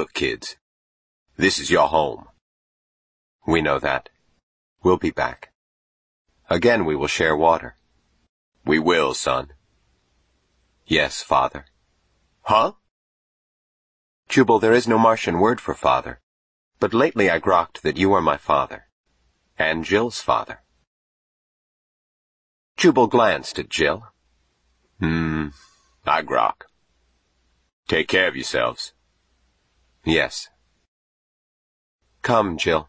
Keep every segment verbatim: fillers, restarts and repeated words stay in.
Look, kids, this is your home. We know that. We'll be back. Again we will share water. We will, son. Yes, father. Huh? Jubal, there is no Martian word for father, but lately I grokked that you are my father, and Jill's father. Jubal glanced at Jill. Hmm, I grok. Take care of yourselves. Yes. Come, Jill.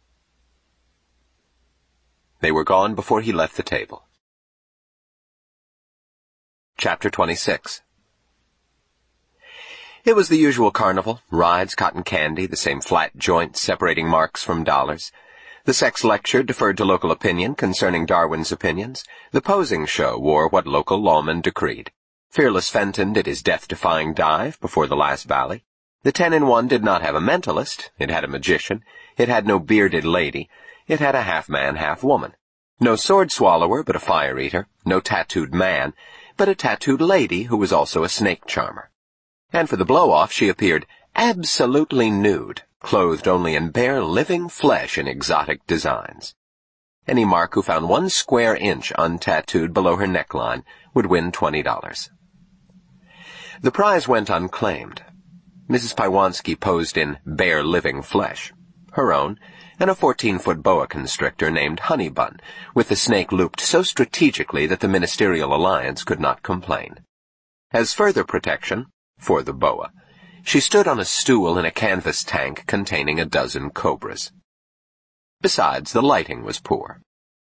They were gone before he left the table. Chapter twenty-six. It was the usual carnival, rides, cotton candy, the same flat joints separating marks from dollars. The sex lecture deferred to local opinion concerning Darwin's opinions. The posing show wore what local lawmen decreed. Fearless Fenton did his death-defying dive before the last valley. The ten-in-one did not have a mentalist. It had a magician. It had no bearded lady. It had a half-man, half-woman. No sword-swallower, but a fire-eater. No tattooed man, but a tattooed lady who was also a snake-charmer. And for the blow-off she appeared absolutely nude, clothed only in bare living flesh in exotic designs. Any mark who found one square inch untattooed below her neckline would win twenty dollars. The prize went unclaimed. Missus Pywanski posed in bare living flesh, her own, and a fourteen-foot boa constrictor named Honeybun, with the snake looped so strategically that the Ministerial Alliance could not complain. As further protection, for the boa, she stood on a stool in a canvas tank containing a dozen cobras. Besides, the lighting was poor.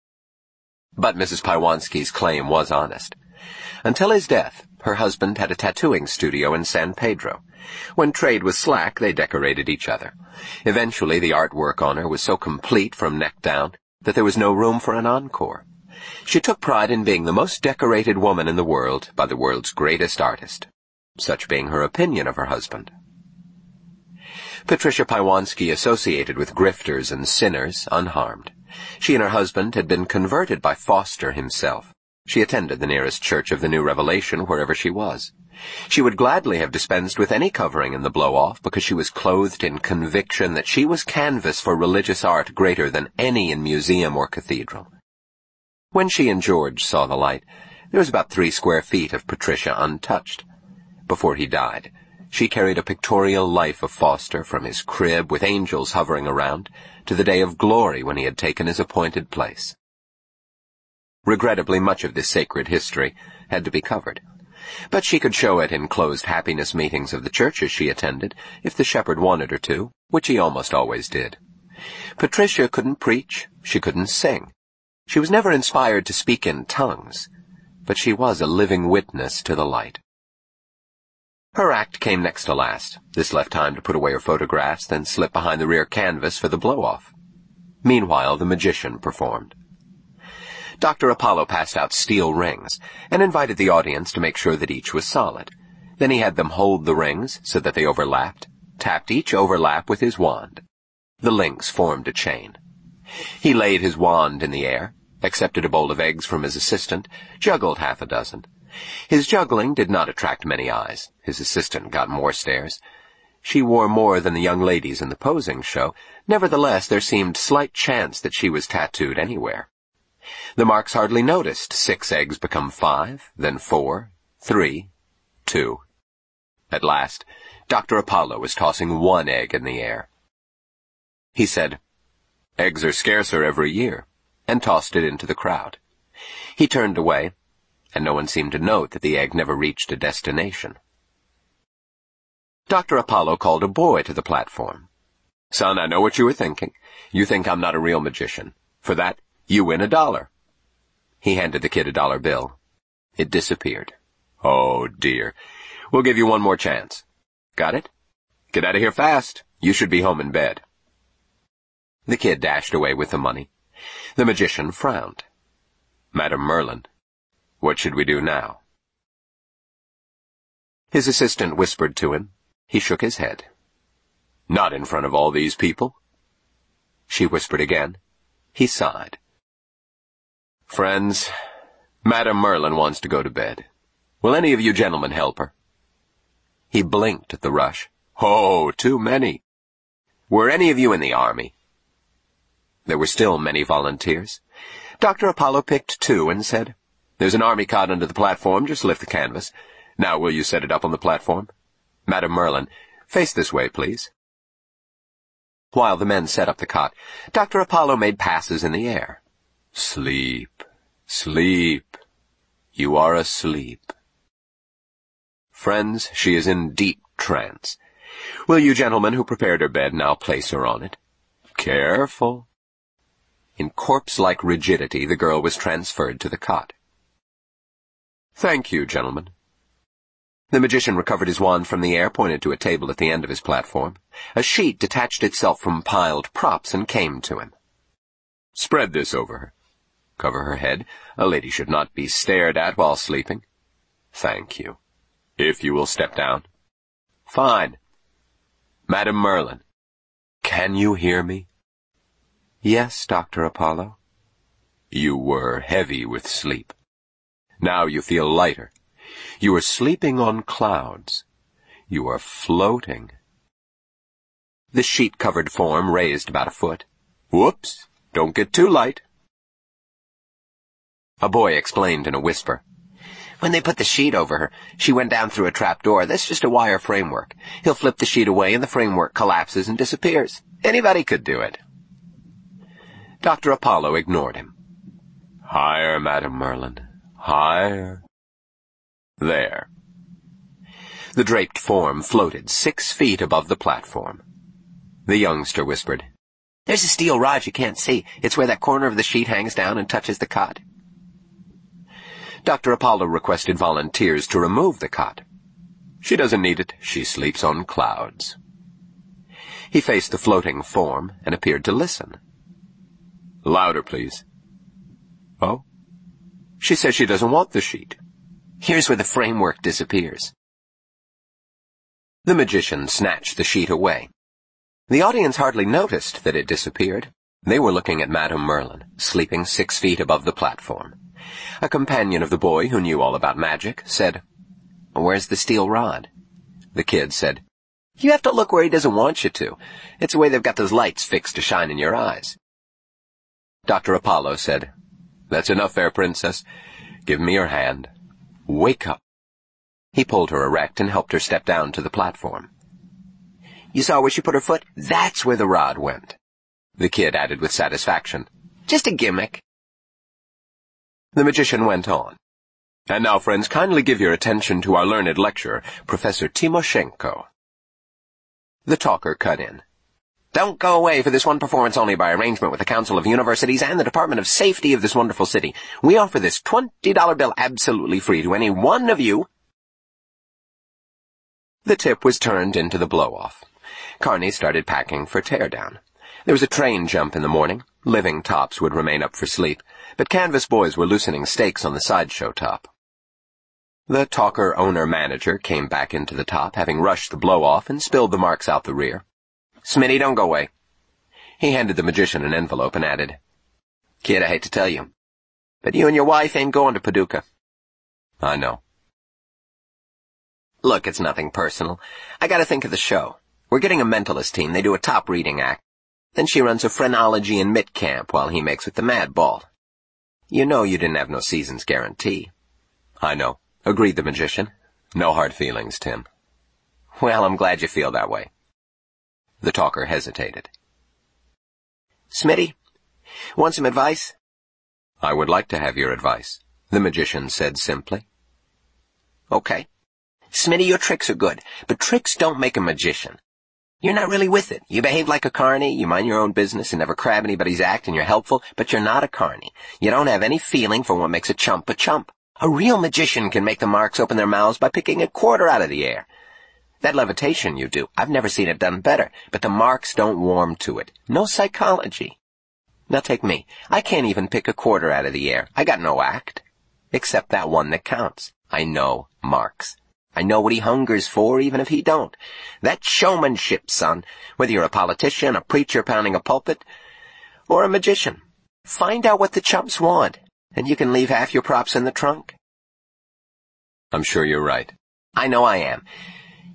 But Missus Pywanski's claim was honest. Until his death, her husband had a tattooing studio in San Pedro. When trade was slack, they decorated each other. Eventually, the artwork on her was so complete from neck down that there was no room for an encore. She took pride in being the most decorated woman in the world by the world's greatest artist, such being her opinion of her husband. Patricia Pywanski associated with grifters and sinners unharmed. She and her husband had been converted by Foster himself. She attended the nearest church of the New Revelation wherever she was. She would gladly have dispensed with any covering in the blow-off because she was clothed in conviction that she was canvas for religious art greater than any in museum or cathedral. When she and George saw the light, there was about three square feet of Patricia untouched. Before he died, she carried a pictorial life of Foster from his crib with angels hovering around to the day of glory when he had taken his appointed place. Regrettably, much of this sacred history had to be covered, but she could show it in closed happiness meetings of the churches she attended if the shepherd wanted her to, which he almost always did. Patricia couldn't preach, she couldn't sing. She was never inspired to speak in tongues, but she was a living witness to the light. Her act came next to last. This left time to put away her photographs, then slip behind the rear canvas for the blow-off. Meanwhile, the magician performed. Doctor Apollo passed out steel rings and invited the audience to make sure that each was solid. Then he had them hold the rings so that they overlapped, tapped each overlap with his wand. The links formed a chain. He laid his wand in the air, accepted a bowl of eggs from his assistant, juggled half a dozen. His juggling did not attract many eyes. His assistant got more stares. She wore more than the young ladies in the posing show. Nevertheless, there seemed slight chance that she was tattooed anywhere. The marks hardly noticed six eggs become five, then four, three, two. At last, Doctor Apollo was tossing one egg in the air. He said, "Eggs are scarcer every year," and tossed it into the crowd. He turned away, and no one seemed to note that the egg never reached a destination. Doctor Apollo called a boy to the platform. "Son, I know what you were thinking. You think I'm not a real magician. For that, you win a dollar." He handed the kid a dollar bill. It disappeared. "Oh, dear. We'll give you one more chance. Got it? Get out of here fast. You should be home in bed." The kid dashed away with the money. The magician frowned. "Madam Merlin, what should we do now?" His assistant whispered to him. He shook his head. "Not in front of all these people." She whispered again. He sighed. "Friends, Madam Merlin wants to go to bed. Will any of you gentlemen help her?" He blinked at the rush, Oh, too many. Were any of you in the Army? There were still many volunteers. Doctor Apollo picked two and said, "There's an Army cot under the platform. Just lift the canvas. Now will you set it up on the platform? Madam Merlin, face this way, please." While the men set up the cot, Doctor Apollo made passes in the air. "Sleep, sleep. You are asleep." Friends, she is in deep trance. Will you gentlemen who prepared her bed now place her on it? Careful. In corpse-like rigidity, the girl was transferred to the cot. "Thank you, gentlemen." The magician recovered his wand from the air, pointed to a table at the end of his platform. A sheet detached itself from piled props and came to him. "Spread this over her. Cover her head. A lady should not be stared at while sleeping." "Thank you. If you will step down." "Fine. Madam Merlin, can you hear me?" "Yes, Doctor Apollo." "You were heavy with sleep. Now you feel lighter. You are sleeping on clouds. You are floating." The sheet-covered form raised about a foot. "Whoops! Don't get too light." A boy explained in a whisper, "When they put the sheet over her, she went down through a trap door. That's just a wire framework. He'll flip the sheet away and the framework collapses and disappears. Anybody could do it." Doctor Apollo ignored him. "Higher, Madam Merlin. Higher. There." The draped form floated six feet above the platform. The youngster whispered, "There's a steel rod you can't see. It's where that corner of the sheet hangs down and touches the cot." Doctor Apollo requested volunteers to remove the cot. "She doesn't need it. She sleeps on clouds." He faced the floating form and appeared to listen. "Louder, please." "Oh? She says she doesn't want the sheet. Here's where the framework disappears." The magician snatched the sheet away. The audience hardly noticed that it disappeared. They were looking at Madam Merlin, sleeping six feet above the platform. A companion of the boy, who knew all about magic, said, "Where's the steel rod?" The kid said, "You have to look where he doesn't want you to. It's the way they've got those lights fixed to shine in your eyes." Doctor Apollo said, "That's enough, fair princess. Give me your hand. Wake up." He pulled her erect and helped her step down to the platform. "You saw where she put her foot? That's where the rod went." The kid added with satisfaction, "Just a gimmick." The magician went on. "And now, friends, kindly give your attention to our learned lecturer, Professor Timoshenko." The talker cut in. "Don't go away for this one performance only by arrangement with the Council of Universities and the Department of Safety of this wonderful city. We offer this twenty dollar bill absolutely free to any one of you." The tip was turned into the blow-off. Carney started packing for teardown. There was a train jump in the morning. Living tops would remain up for sleep, but canvas boys were loosening stakes on the sideshow top. The talker owner-manager came back into the top, having rushed the blow-off and spilled the marks out the rear. "Smitty, don't go away." He handed the magician an envelope and added, "Kid, I hate to tell you, but you and your wife ain't going to Paducah." "I know." "Look, it's nothing personal. I gotta think of the show. We're getting a mentalist team. They do a top reading act. Then she runs a phrenology and mitt camp while he makes with the mad ball. You know you didn't have no season's guarantee." "I know," agreed the magician. "No hard feelings, Tim." "Well, I'm glad you feel that way." The talker hesitated. "Smitty, want some advice?" "I would like to have your advice," the magician said simply. "Okay. Smitty, your tricks are good, but tricks don't make a magician. You're not really with it. You behave like a carny, you mind your own business and never crab anybody's act, and you're helpful, but you're not a carny. You don't have any feeling for what makes a chump a chump. A real magician can make the marks open their mouths by picking a quarter out of the air. That levitation you do, I've never seen it done better, but the marks don't warm to it. No psychology. Now take me. I can't even pick a quarter out of the air. I got no act. Except that one that counts. I know marks. I know what he hungers for, even if he don't. That's showmanship, son, whether you're a politician, a preacher pounding a pulpit, or a magician. Find out what the chumps want, and you can leave half your props in the trunk." "I'm sure you're right." "I know I am.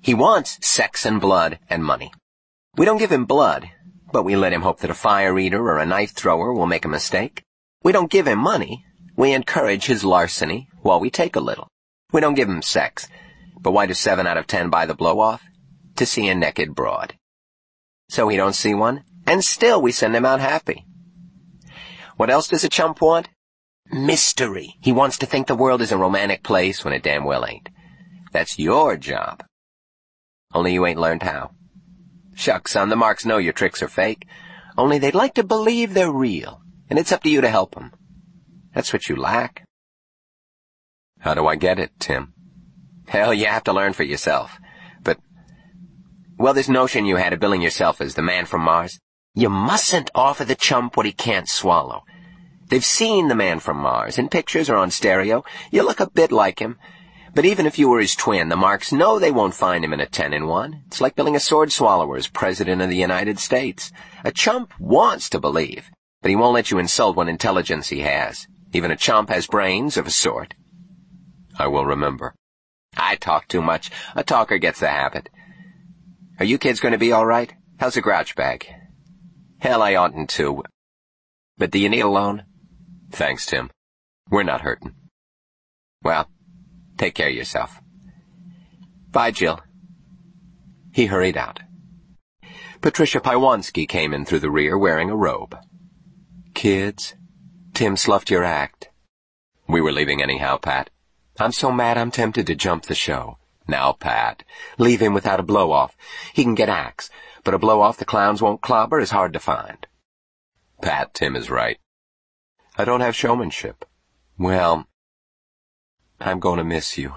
He wants sex and blood and money. We don't give him blood, but we let him hope that a fire eater or a knife thrower will make a mistake. We don't give him money. We encourage his larceny while we take a little. We don't give him sex. But why do seven out of ten buy the blow-off? To see a naked broad. So he don't see one, and still we send him out happy. What else does a chump want? Mystery. He wants to think the world is a romantic place when it damn well ain't. That's your job. Only you ain't learned how. Shucks, son, the marks know your tricks are fake. Only they'd like to believe they're real, and it's up to you to help them. That's what you lack. How do I get it, Tim? Hell, you have to learn for yourself. But, well, this notion you had of billing yourself as the man from Mars, you mustn't offer the chump what he can't swallow. They've seen the man from Mars, in pictures or on stereo. You look a bit like him. But even if you were his twin, the marks know they won't find him in a ten in one. It's like billing a sword swallower as President of the United States. A chump wants to believe, but he won't let you insult what intelligence he has. Even a chump has brains of a sort. I will remember. I talk too much. A talker gets the habit. Are you kids going to be all right? How's the grouch bag? Hell, I oughtn't to. But do you need a loan? Thanks, Tim. We're not hurting. Well, take care of yourself. Bye, Jill. He hurried out. Patricia Pywanski came in through the rear wearing a robe. Kids, Tim sloughed your act. We were leaving anyhow, Pat. I'm so mad I'm tempted to jump the show. Now, Pat, leave him without a blow-off. He can get acts, but a blow-off the clowns won't clobber is hard to find. Pat, Tim is right. I don't have showmanship. Well, I'm going to miss you.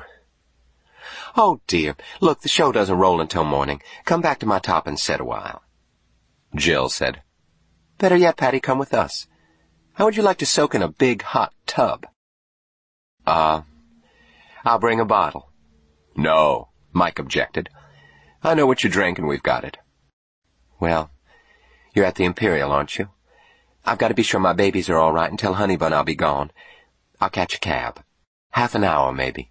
Oh, dear. Look, the show doesn't roll until morning. Come back to my top and set a while. Jill said, Better yet, Patty, come with us. How would you like to soak in a big, hot tub? Uh, I'll bring a bottle. No, Mike objected. I know what you drink and we've got it. Well, you're at the Imperial, aren't you? I've got to be sure my babies are all right and tell Honeybun I'll be gone. I'll catch a cab. Half an hour, maybe.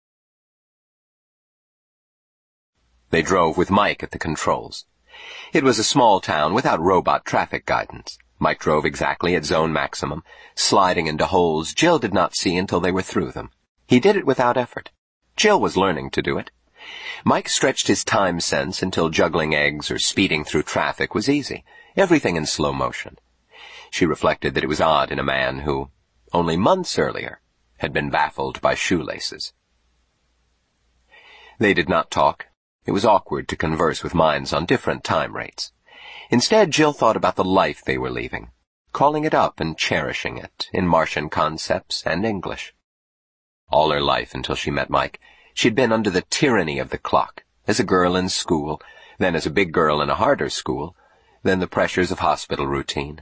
They drove with Mike at the controls. It was a small town without robot traffic guidance. Mike drove exactly at zone maximum, sliding into holes Jill did not see until they were through them. He did it without effort. Jill was learning to do it. Mike stretched his time sense until juggling eggs or speeding through traffic was easy, everything in slow motion. She reflected that it was odd in a man who, only months earlier, had been baffled by shoelaces. They did not talk. It was awkward to converse with minds on different time rates. Instead, Jill thought about the life they were leaving, calling it up and cherishing it in Martian concepts and English. All her life until she met Mike, she'd been under the tyranny of the clock, as a girl in school, then as a big girl in a harder school, then the pressures of hospital routine.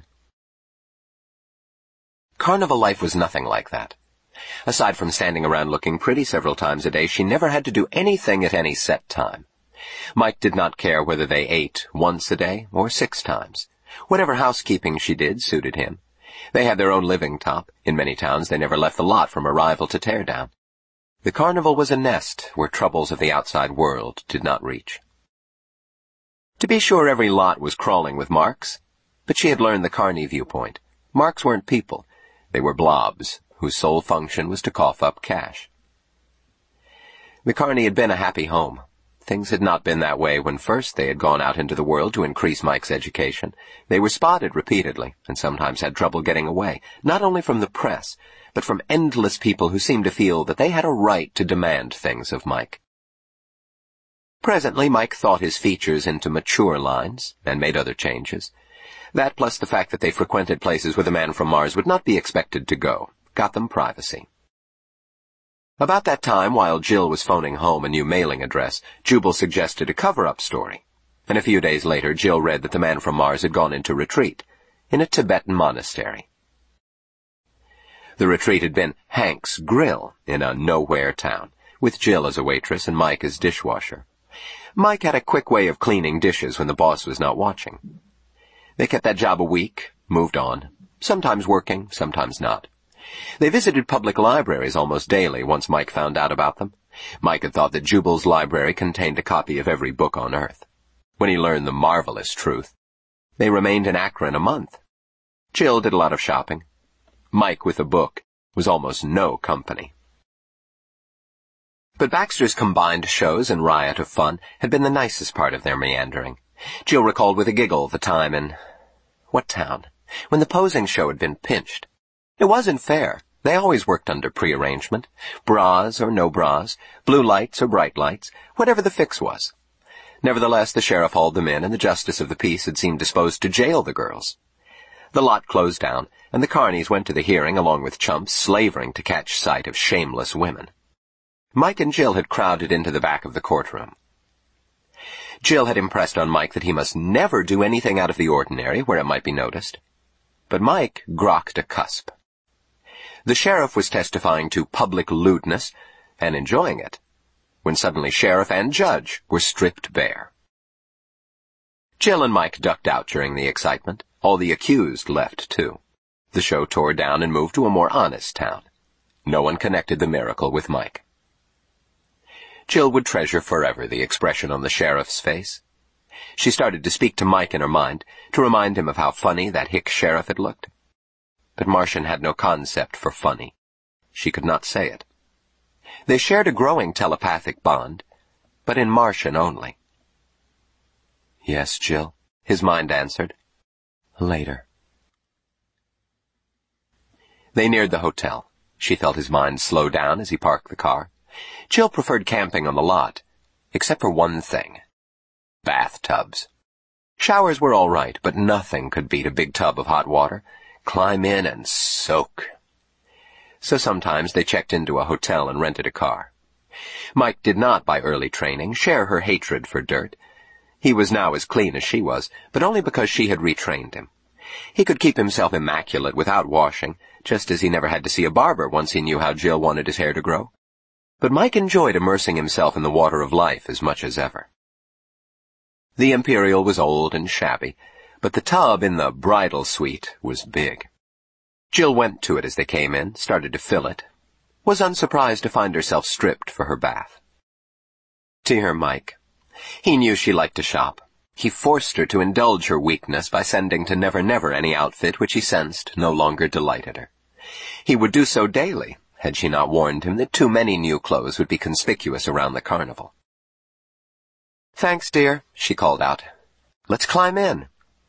Carnival life was nothing like that. Aside from standing around looking pretty several times a day, she never had to do anything at any set time. Mike did not care whether they ate once a day or six times. Whatever housekeeping she did suited him. They had their own living top. In many towns they never left the lot from arrival to tear down. The carnival was a nest where troubles of the outside world did not reach. To be sure, every lot was crawling with marks, but she had learned the carny viewpoint. Marks weren't people. They were blobs, whose sole function was to cough up cash. The carny had been a happy home. Things had not been that way when first they had gone out into the world to increase Mike's education. They were spotted repeatedly, and sometimes had trouble getting away, not only from the press, but from endless people who seemed to feel that they had a right to demand things of Mike. Presently, Mike thought his features into mature lines, and made other changes. That, plus the fact that they frequented places where the man from Mars would not be expected to go, got them privacy. About that time, while Jill was phoning home a new mailing address, Jubal suggested a cover-up story, and a few days later Jill read that the man from Mars had gone into retreat, in a Tibetan monastery. The retreat had been Hank's Grill in a nowhere town, with Jill as a waitress and Mike as dishwasher. Mike had a quick way of cleaning dishes when the boss was not watching. They kept that job a week, moved on, sometimes working, sometimes not. They visited public libraries almost daily once Mike found out about them. Mike had thought that Jubal's library contained a copy of every book on Earth. When he learned the marvelous truth, they remained in Akron a month. Jill did a lot of shopping. Mike, with a book, was almost no company. But Baxter's combined shows and riot of fun had been the nicest part of their meandering. Jill recalled with a giggle the time in... what town? When the posing show had been pinched. It wasn't fair. They always worked under prearrangement. Bras or no bras, blue lights or bright lights, whatever the fix was. Nevertheless, the sheriff hauled them in, and the justice of the peace had seemed disposed to jail the girls. The lot closed down, and the carnies went to the hearing along with chumps slavering to catch sight of shameless women. Mike and Jill had crowded into the back of the courtroom. Jill had impressed on Mike that he must never do anything out of the ordinary where it might be noticed. But Mike grokked a cusp. The sheriff was testifying to public lewdness and enjoying it, when suddenly sheriff and judge were stripped bare. Jill and Mike ducked out during the excitement. All the accused left, too. The show tore down and moved to a more honest town. No one connected the miracle with Mike. Jill would treasure forever the expression on the sheriff's face. She started to speak to Mike in her mind, to remind him of how funny that hick sheriff had looked. But Martian had no concept for funny. She could not say it. They shared a growing telepathic bond, but in Martian only. "Yes, Jill," his mind answered. "Later." They neared the hotel. She felt his mind slow down as he parked the car. Jill preferred camping on the lot, except for one thing. Bathtubs. Showers were all right, but nothing could beat a big tub of hot water. Climb in and soak. So sometimes they checked into a hotel and rented a car. Mike did not, by early training, share her hatred for dirt. He was now as clean as she was, but only because she had retrained him. He could keep himself immaculate without washing, just as he never had to see a barber once he knew how Jill wanted his hair to grow. But Mike enjoyed immersing himself in the water of life as much as ever. The Imperial was old and shabby, but the tub in the bridal suite was big. Jill went to it as they came in, started to fill it, was unsurprised to find herself stripped for her bath. Dear Mike. He knew she liked to shop. He forced her to indulge her weakness by sending to Never Never any outfit which he sensed no longer delighted her. He would do so daily, had she not warned him that too many new clothes would be conspicuous around the carnival. "Thanks, dear," she called out. "Let's climb in."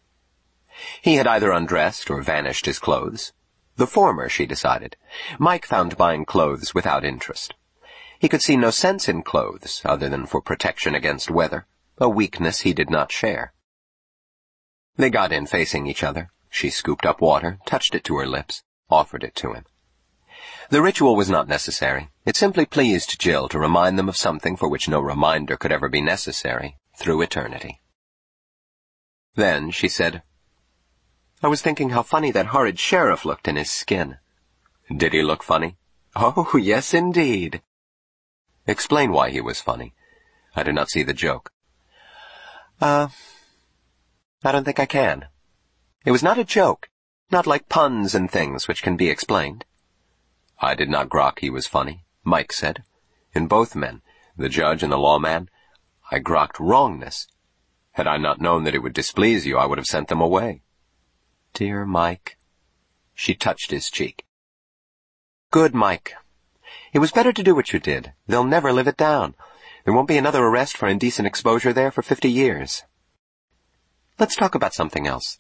He had either undressed or vanished his clothes. The former, she decided. Mike found buying clothes without interest. He could see no sense in clothes other than for protection against weather, a weakness he did not share. They got in facing each other. She scooped up water, touched it to her lips, offered it to him. The ritual was not necessary. It simply pleased Jill to remind them of something for which no reminder could ever be necessary through eternity. Then she said, "I was thinking how funny that horrid sheriff looked in his skin." "Did he look funny?" "Oh, yes, indeed." "Explain why he was funny. I do not see the joke." Uh, I don't think I can. It was not a joke, not like puns and things which can be explained." "I did not grok he was funny," Mike said. "In both men, the judge and the lawman, I grokked wrongness. Had I not known that it would displease you, I would have sent them away." "Dear Mike." She touched his cheek. "Good, Mike. It was better to do what you did. They'll never live it down. There won't be another arrest for indecent exposure there for fifty years. Let's talk about something else.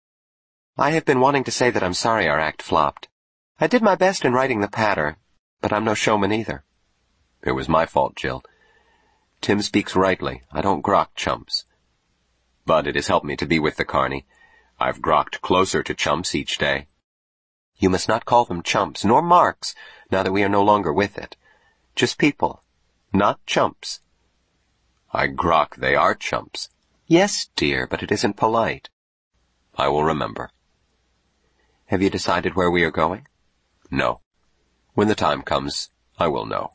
I have been wanting to say that I'm sorry our act flopped. I did my best in writing the patter, but I'm no showman either." "It was my fault, Jill. Tim speaks rightly. I don't grok chumps. But it has helped me to be with the carny. I've grokked closer to chumps each day." "You must not call them chumps, nor marks, now that we are no longer with it. Just people, not chumps." "I grok they are chumps." "Yes, dear, but it isn't polite." "I will remember." "Have you decided where we are going?" "No. When the time comes, I will know."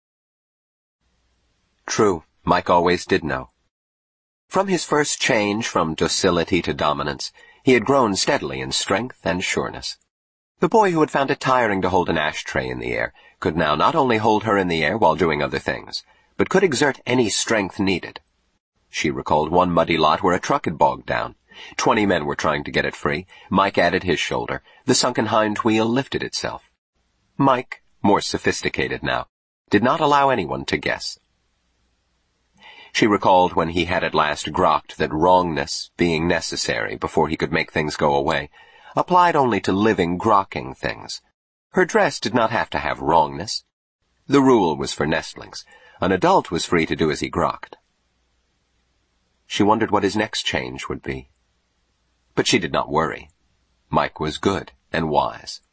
True, Mike always did know. From his first change from docility to dominance, he had grown steadily in strength and sureness. The boy who had found it tiring to hold an ashtray in the air could now not only hold her in the air while doing other things, but could exert any strength needed. She recalled one muddy lot where a truck had bogged down. Twenty men were trying to get it free. Mike added his shoulder. The sunken hind wheel lifted itself. Mike, more sophisticated now, did not allow anyone to guess. She recalled when he had at last grokked that wrongness, being necessary before he could make things go away, applied only to living grokking things. Her dress did not have to have wrongness. The rule was for nestlings. An adult was free to do as he grokked. She wondered what his next change would be. But she did not worry. Mike was good and wise.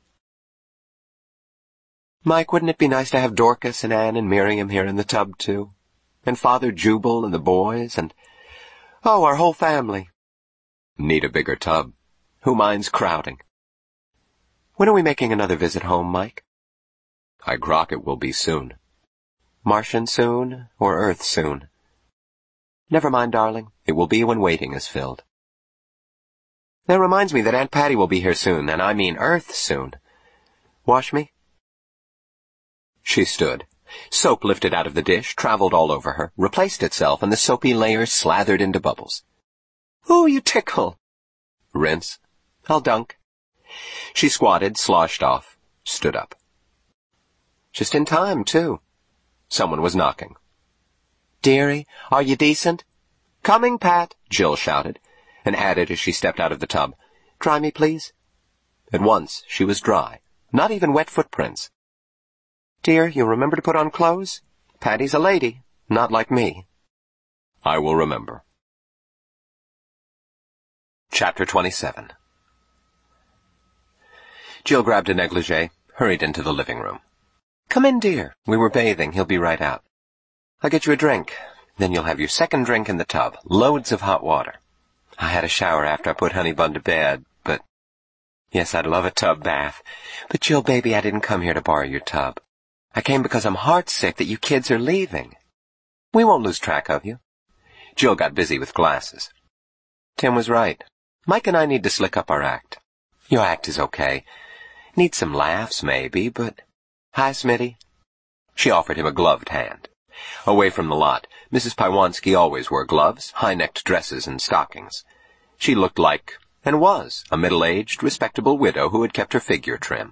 Mike, wouldn't it be nice to have Dorcas and Anne and Miriam here in the tub, too? And Father Jubal and the boys and... oh, our whole family. Need a bigger tub. Who minds crowding? When are we making another visit home, Mike? I grok it will be soon. Martian soon or Earth soon? Never mind, darling. It will be when waiting is filled. That reminds me that Aunt Patty will be here soon, and I mean Earth soon. Wash me? She stood. Soap lifted out of the dish, traveled all over her, replaced itself, and the soapy layer slathered into bubbles. Ooh, you tickle. Rinse. I'll dunk. She squatted, sloshed off, stood up. Just in time, too. Someone was knocking. Dearie, are you decent? Coming, Pat, Jill shouted, and added as she stepped out of the tub, Dry me, please. At once, she was dry. Not even wet footprints. Dear, you'll remember to put on clothes? Patty's a lady, not like me. I will remember. Chapter twenty-seven. Jill grabbed a negligee, hurried into the living room. Come in, dear. We were bathing. He'll be right out. I'll get you a drink. Then you'll have your second drink in the tub. Loads of hot water. I had a shower after I put Honey Bun to bed, but... Yes, I'd love a tub bath. But Jill, baby, I didn't come here to borrow your tub. I came because I'm heartsick that you kids are leaving. We won't lose track of you. Jill got busy with glasses. Tim was right. Mike and I need to slick up our act. Your act is okay. Need some laughs, maybe, but... Hi, Smitty. She offered him a gloved hand. Away from the lot, Missus Pywanski always wore gloves, high-necked dresses, and stockings. She looked like, and was, a middle-aged, respectable widow who had kept her figure trim.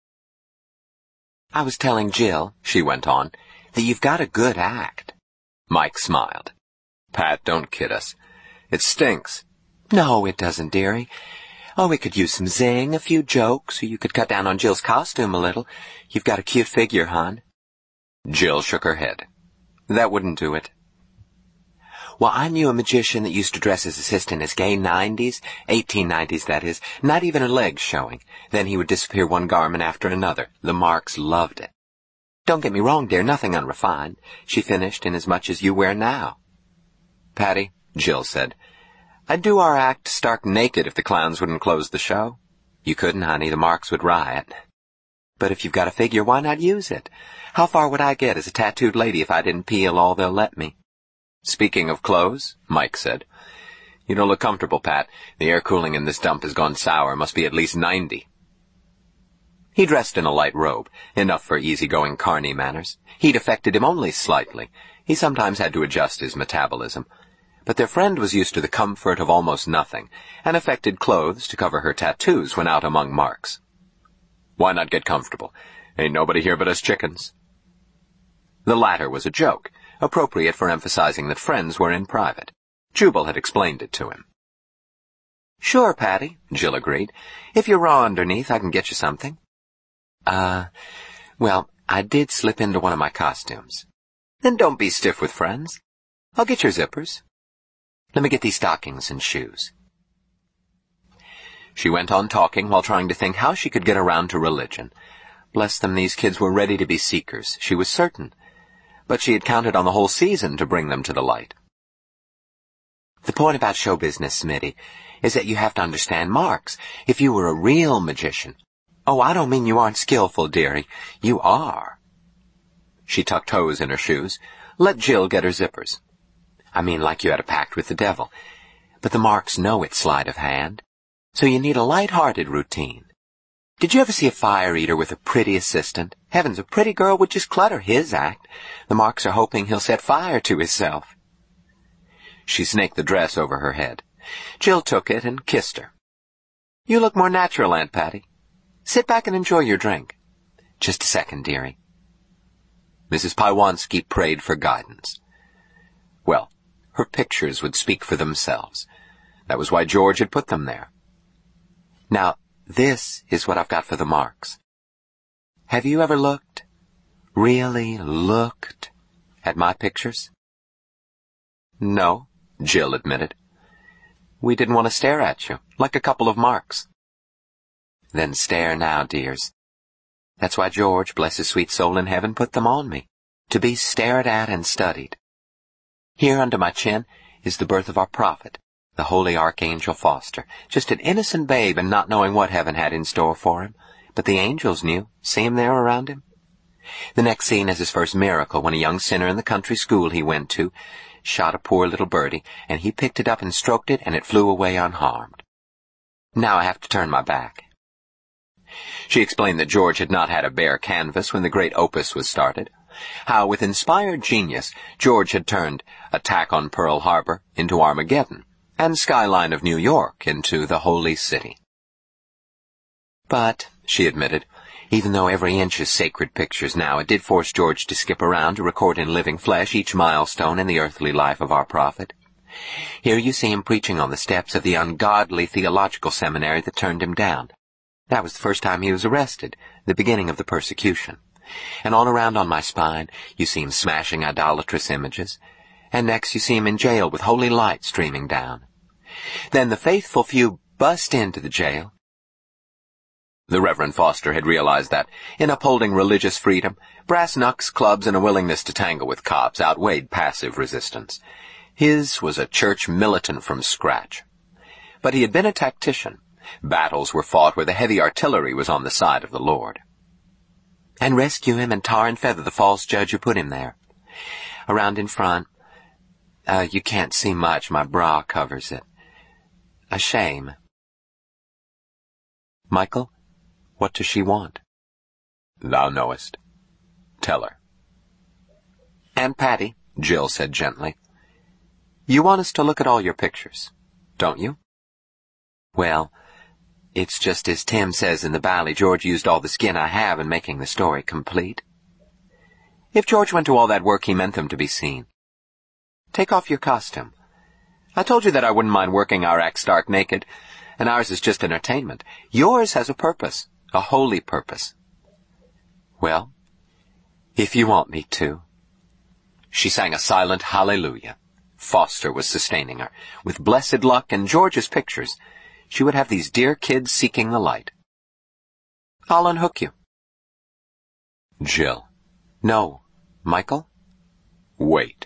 I was telling Jill, she went on, that you've got a good act. Mike smiled. Pat, don't kid us. It stinks. No, it doesn't, dearie. Oh, we could use some zing, a few jokes, or you could cut down on Jill's costume a little. You've got a cute figure, hon. Jill shook her head. That wouldn't do it. Well, I knew a magician that used to dress his assistant as gay nineties, eighteen nineties, that is, not even her legs showing. Then he would disappear one garment after another. The Marks loved it. Don't get me wrong, dear, nothing unrefined. She finished in as much as you wear now. Patty, Jill said, I'd do our act stark naked if the clowns wouldn't close the show. You couldn't, honey. The Marks would riot. But if you've got a figure, why not use it? How far would I get as a tattooed lady if I didn't peel all they'll let me? Speaking of clothes, Mike said, you don't look comfortable, Pat. The air cooling in this dump has gone sour. Must be at least ninety. He dressed in a light robe, enough for easygoing carny manners. Heat affected him only slightly. He sometimes had to adjust his metabolism. But their friend was used to the comfort of almost nothing, and affected clothes to cover her tattoos when out among Marks. Why not get comfortable? Ain't nobody here but us chickens. The latter was a joke, appropriate for emphasizing that friends were in private. Jubal had explained it to him. Sure, Patty, Jill agreed. If you're raw underneath, I can get you something. Uh, well, I did slip into one of my costumes. Then don't be stiff with friends. I'll get your zippers. Let me get these stockings and shoes. She went on talking while trying to think how she could get around to religion. Bless them, these kids were ready to be seekers, she was certain. But she had counted on the whole season to bring them to the light. The point about show business, Smitty, is that you have to understand Marks. If you were a real magician... Oh, I don't mean you aren't skillful, dearie. You are. She tucked toes in her shoes. Let Jill get her zippers. I mean like you had a pact with the devil. But the Marks know it's sleight of hand. So you need a light-hearted routine. Did you ever see a fire eater with a pretty assistant? Heavens, a pretty girl would just clutter his act. The Marks are hoping he'll set fire to himself. She snaked the dress over her head. Jill took it and kissed her. You look more natural, Aunt Patty. Sit back and enjoy your drink. Just a second, dearie. Missus Paiwanski prayed for guidance. Well, her pictures would speak for themselves. That was why George had put them there. Now, this is what I've got for the Marks. Have you ever looked, really looked, at my pictures? No, Jill admitted. We didn't want to stare at you, like a couple of Marks. Then stare now, dears. That's why George, bless his sweet soul in heaven, put them on me, to be stared at and studied. Here under my chin is the birth of our prophet, the holy Archangel Foster, just an innocent babe and not knowing what heaven had in store for him. But the angels knew. See him there around him? The next scene is his first miracle, when a young sinner in the country school he went to shot a poor little birdie, and he picked it up and stroked it, and it flew away unharmed. Now I have to turn my back. She explained that George had not had a bare canvas when the great opus was started, how with inspired genius George had turned Attack on Pearl Harbor into Armageddon, and Skyline of New York into the Holy City. But, she admitted, even though every inch is sacred pictures now, it did force George to skip around to record in living flesh each milestone in the earthly life of our prophet. Here you see him preaching on the steps of the ungodly theological seminary that turned him down. That was the first time he was arrested, the beginning of the persecution. And all around on my spine, you see him smashing idolatrous images. And next you see him in jail with holy light streaming down. Then the faithful few bust into the jail. The Reverend Foster had realized that, in upholding religious freedom, brass knucks, clubs, and a willingness to tangle with cops outweighed passive resistance. His was a church militant from scratch. But he had been a tactician. Battles were fought where the heavy artillery was on the side of the Lord. And rescue him and tar and feather the false judge who put him there. Around in front, uh, you can't see much, my bra covers it. A shame. Michael, what does she want? Thou knowest. Tell her. Aunt Patty, Jill said gently, you want us to look at all your pictures, don't you? Well, it's just as Tim says in the bally, George used all the skin I have in making the story complete. If George went to all that work, he meant them to be seen. Take off your costume. I told you that I wouldn't mind working our act stark naked, and ours is just entertainment. Yours has a purpose, a holy purpose. Well, if you want me to. She sang a silent hallelujah. Foster was sustaining her. With blessed luck and George's pictures, she would have these dear kids seeking the light. I'll unhook you. Jill. No. Michael? Wait.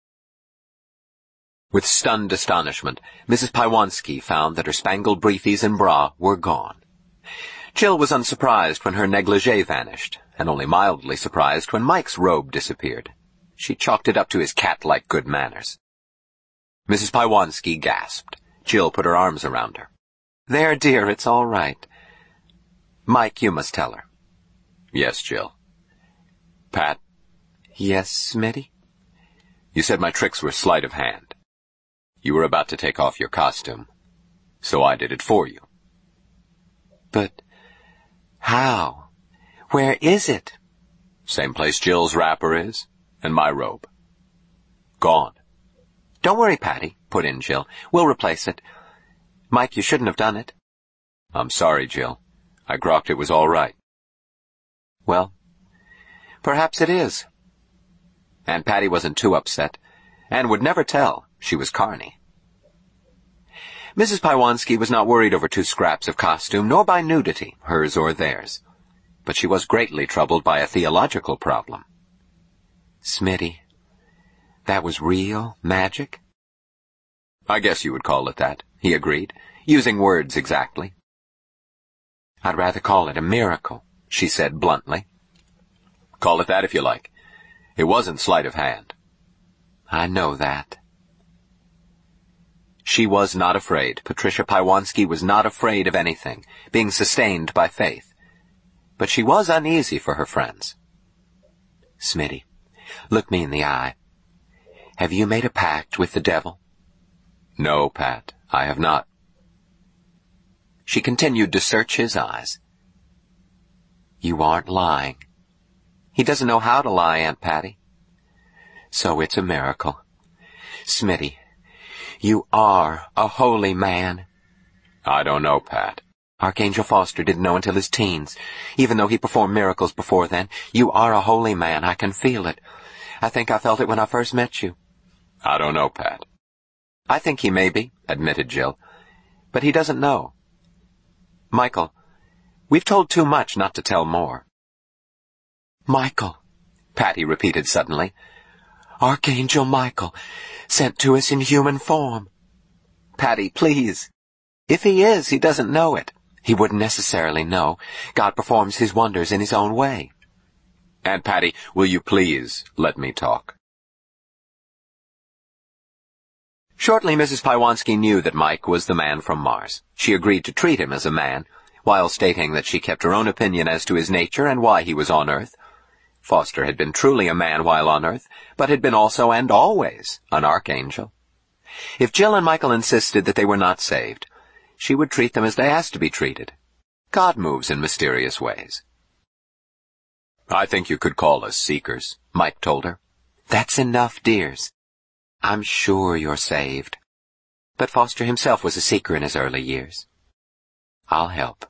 With stunned astonishment, Missus Paiwanski found that her spangled briefies and bra were gone. Jill was unsurprised when her negligee vanished, and only mildly surprised when Mike's robe disappeared. She chalked it up to his cat-like good manners. Missus Paiwanski gasped. Jill put her arms around her. There, dear, it's all right. Mike, you must tell her. Yes, Jill. Pat? Yes, Smitty? You said my tricks were sleight of hand. You were about to take off your costume, so I did it for you. But how? Where is it? Same place Jill's wrapper is, and my robe. Gone. Don't worry, Patty, put in Jill. We'll replace it. Mike, you shouldn't have done it. I'm sorry, Jill. I grokked it was all right. Well, perhaps it is. Aunt Patty wasn't too upset, and would never tell. She was carny. Missus Paiwanski was not worried over two scraps of costume, nor by nudity, hers or theirs. But she was greatly troubled by a theological problem. Smitty, that was real magic? I guess you would call it that, he agreed, using words exactly. I'd rather call it a miracle, she said bluntly. Call it that if you like. It wasn't sleight of hand. I know that. She was not afraid. Patricia Paiwanski was not afraid of anything, being sustained by faith. but she was uneasy for her friends. "Smitty, look me in the eye. Have you made a pact with the devil?" "No, Pat, I have not." She continued to search his eyes. "You aren't lying." "He doesn't know how to lie, Aunt Patty." "So it's a miracle. Smitty, you are a holy man." "I don't know, Pat." "Archangel Foster didn't know until his teens, even though he performed miracles before then. You are a holy man. I can feel it. I think I felt it when I first met you." "I don't know, Pat." "I think he may be," admitted Jill. "But he doesn't know. Michael, we've told too much not to tell more." "Michael," Patty repeated suddenly. "Archangel Michael, sent to us in human form." "Patty, please. If he is, he doesn't know it. He wouldn't necessarily know. God performs his wonders in his own way." "Aunt Patty, will you please let me talk?" Shortly, Missus Paiwanski knew that Mike was the man from Mars. She agreed to treat him as a man, while stating that she kept her own opinion as to his nature and why he was on Earth. Foster had been truly a man while on Earth, but had been also and always an archangel. If Jill and Michael insisted that they were not saved, she would treat them as they asked to be treated. God moves in mysterious ways. "I think you could call us seekers," Mike told her. "That's enough, dears. I'm sure you're saved." But Foster himself was a seeker in his early years. "I'll help."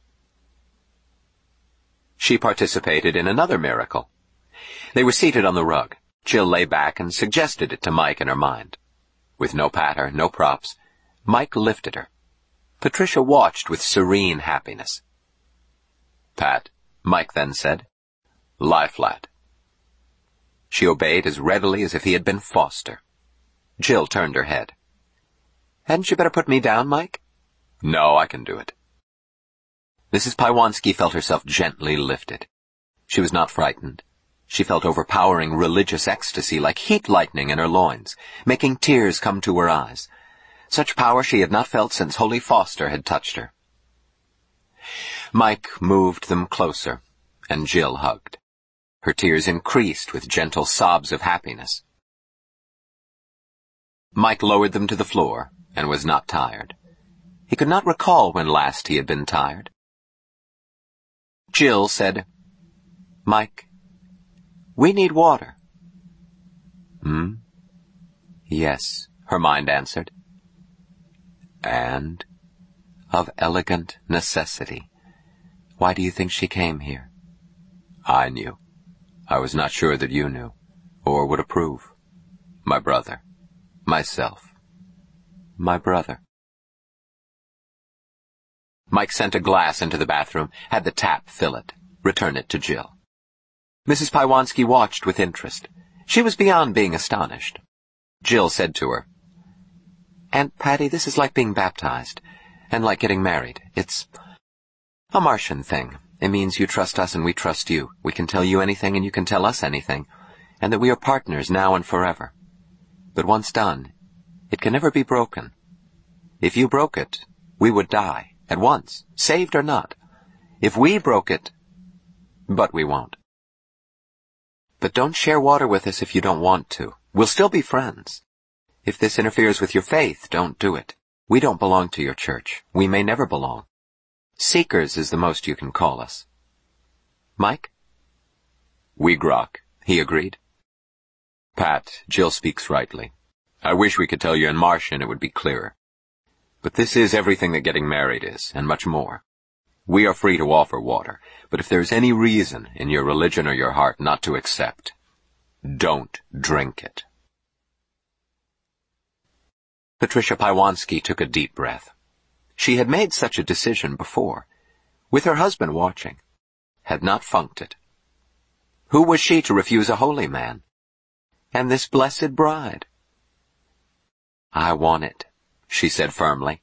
She participated in another miracle. They were seated on the rug. Jill lay back and suggested it to Mike in her mind. With no patter, no props, Mike lifted her. Patricia watched with serene happiness. "Pat," Mike then said, "lie flat." She obeyed as readily as if he had been Foster. Jill turned her head. "Hadn't you better put me down, Mike?" "No, I can do it." Missus Paiwanski felt herself gently lifted. She was not frightened. She felt overpowering religious ecstasy like heat lightning in her loins, making tears come to her eyes. Such power she had not felt since Holy Foster had touched her. Mike moved them closer, and Jill hugged. Her tears increased with gentle sobs of happiness. Mike lowered them to the floor and was not tired. He could not recall when last he had been tired. Jill said, "Mike, we need water." "Hmm? Yes," her mind answered. "And of elegant necessity. Why do you think she came here?" "I knew. I was not sure that you knew, or would approve. My brother. Myself. My brother." Mike sent a glass into the bathroom, had the tap fill it, return it to Jill. Missus Paiwanski watched with interest. She was beyond being astonished. Jill said to her, "Aunt Patty, this is like being baptized, and like getting married. It's a Martian thing. It means you trust us and we trust you. We can tell you anything and you can tell us anything, and that we are partners now and forever. But once done, it can never be broken. If you broke it, we would die, at once, saved or not. If we broke it, but we won't. But don't share water with us if you don't want to. We'll still be friends. If this interferes with your faith, don't do it. We don't belong to your church. We may never belong. Seekers is the most you can call us." Mike? "We grok," he agreed. "Pat, Jill speaks rightly. I wish we could tell you in Martian it would be clearer. But this is everything that getting married is, and much more. We are free to offer water, but if there is any reason in your religion or your heart not to accept, don't drink it." Patricia Paiwanski took a deep breath. She had made such a decision before, with her husband watching, had not funked it. Who was she to refuse a holy man? And this blessed bride? "I want it," she said firmly.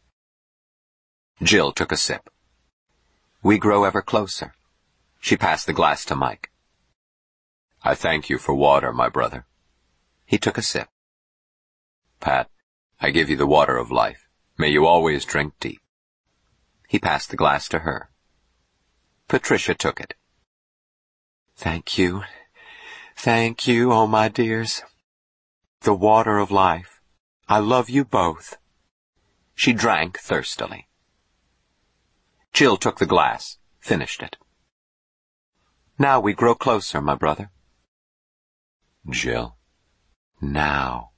Jill took a sip. We grow ever closer. She passed the glass to Mike. "I thank you for water, my brother." He took a sip. "Pat, I give you the water of life. May you always drink deep." He passed the glass to her. Patricia took it. "Thank you. Thank you, oh my dears. The water of life. I love you both." She drank thirstily. Jill took the glass, finished it. "Now we grow closer, my brother." "Jill." "Now."